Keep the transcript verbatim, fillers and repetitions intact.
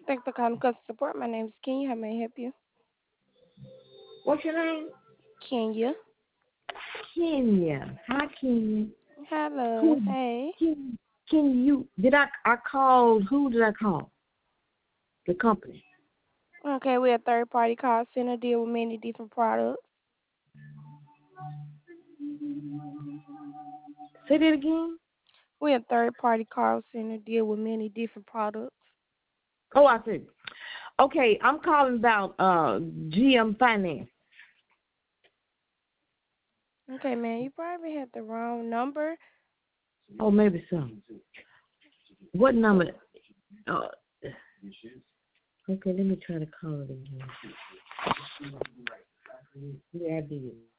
Thanks for calling customer support. My name is Kenya. How may I help you? What's your name? Kenya. Kenya. Hi, Kenya. Hello. Who Hey. can can you did I I called who did I call? The company. Okay, we're a third party call center, deal with many different products. Say that again. We're a third party call center, deal with many different products. Oh, I said. Okay, I'm calling about uh G M Finance. Okay, man, you probably had the wrong number. Oh, maybe so. What number? Uh, okay, let me try to call it again. Yeah, I did.